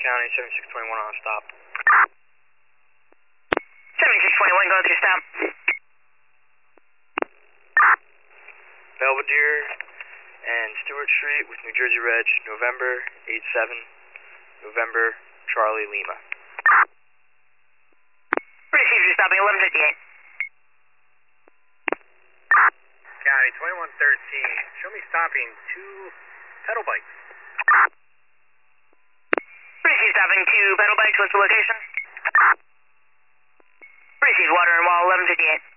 County, 7621 on stop. 7621, go through stop. Belvedere and Stewart Street with New Jersey Reg, November 87, November Charlie Lima. Received, you're stopping 1158. County 2113, show me stopping 2 pedal bikes. Received, stopping 2 pedal bikes, what's the location? Received, water and wall 1158.